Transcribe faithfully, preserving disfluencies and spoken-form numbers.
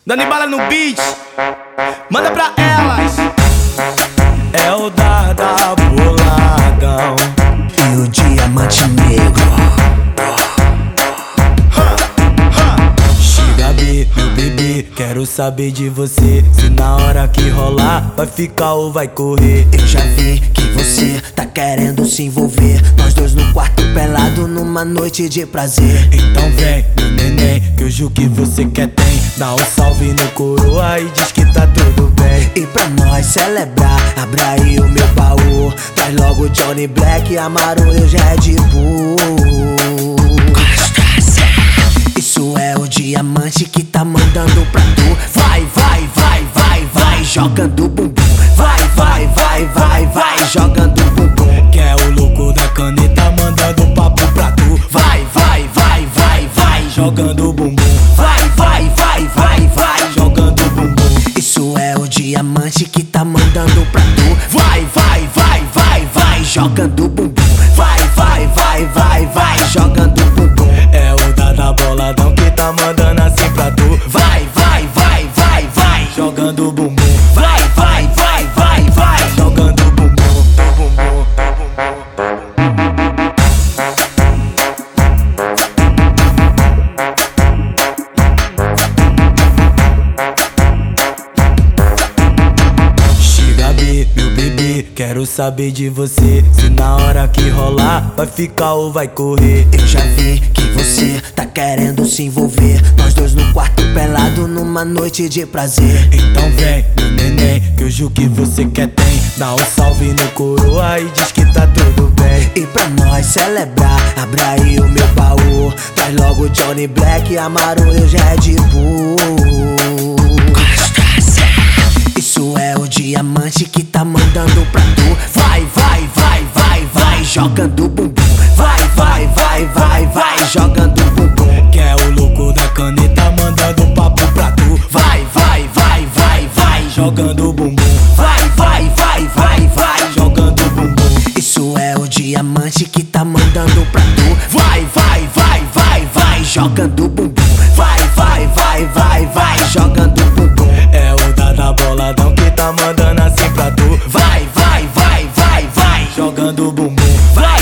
Dando bala no beat, manda pra elas. É o Dada boladão e o diamante negro. Chega, B, meu bebê, quero saber de você. Se na hora que rolar vai ficar ou vai correr. Eu já vi que você tá querendo se envolver, nós dois no quarto pelado numa noite de prazer. Então vem, meu neném, que hoje o que você quer tem. Dá um salve no coroa e diz que tá tudo bem. E pra nós celebrar, abre aí o meu baú, traz logo Johnny Black, Amaro e o Red Bull. Isso é o diamante que tá mandando pra tu. Vai, vai, vai, vai, vai, jogando bumbum. Vai, vai, vai, vai, vai, jogando bumbum. Que é o louco da caneta mandando papo pra tu. Vai, vai, vai, vai, vai, jogando bumbum. Vai, vai, vai, vai, vai, jogando bumbum. Isso é o diamante que tá mandando pra tu. Vai, vai, vai, vai, vai, jogando bumbum. Vai, vai, vai, vai, vai, jogando bumbum. É o Dada boladão que tá mandando assim pra tu. Vai, vai, vai, vai, vai, jogando bumbum. Vai, vai, vai, vai, vai, jogando bumbum. Chega, B, meu bebê, quero saber de você. Se na hora que rolar vai ficar ou vai correr. Eu já vi que você tá querendo se envolver, nós dois no quarto pelado numa noite de prazer. Então vem, meu neném, que hoje o que você quer tem. Dá um salve no coroa e diz que tá tudo bem. E pra nós celebrar, abre aí o meu baú, traz logo Johnny Black, Amaro e o Red Bull. Isso é o diamante que tá mandando pra tu. Vai, vai, vai, vai, vai, jogando bumbum. Vai, vai, vai, vai, vai, jogando bumbum. Que é o louco da caneta mandando papo pra tu. Vai, vai, vai, vai, vai, jogando bumbum. Vai, vai, vai, vai, vai, jogando bumbum. Isso é o diamante que tá mandando pra tu. Vai, vai, vai, vai, vai, jogando bumbum. Vai, vai, vai, vai, vai, jogando bumbum. É o Dada boladão que tá mandando assim pra tu. Vai, vai, vai, vai, vai, jogando bumbum. Vai,